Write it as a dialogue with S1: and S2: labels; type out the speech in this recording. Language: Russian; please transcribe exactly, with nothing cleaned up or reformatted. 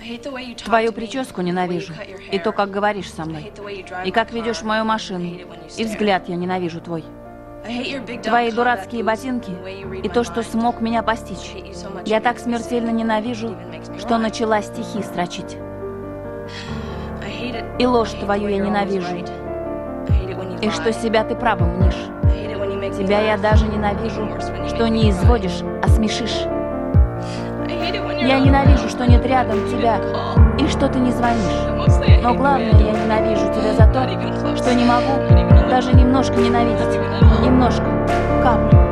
S1: Твою прическу ненавижу, и то, как говоришь со мной, и как ведешь мою машину, и взгляд я ненавижу твой. Твои дурацкие ботинки и то, что смог меня постичь. Я так смертельно ненавижу, что начала стихи строчить. И ложь твою я ненавижу, и что себя ты правым мнишь. Тебя я даже ненавижу, что не изводишь, а смешишь. Я ненавижу, что нет рядом тебя, и что ты не звонишь. Но главное, я ненавижу тебя за то, что не могу даже немножко ненавидеть. Немножко, каплю.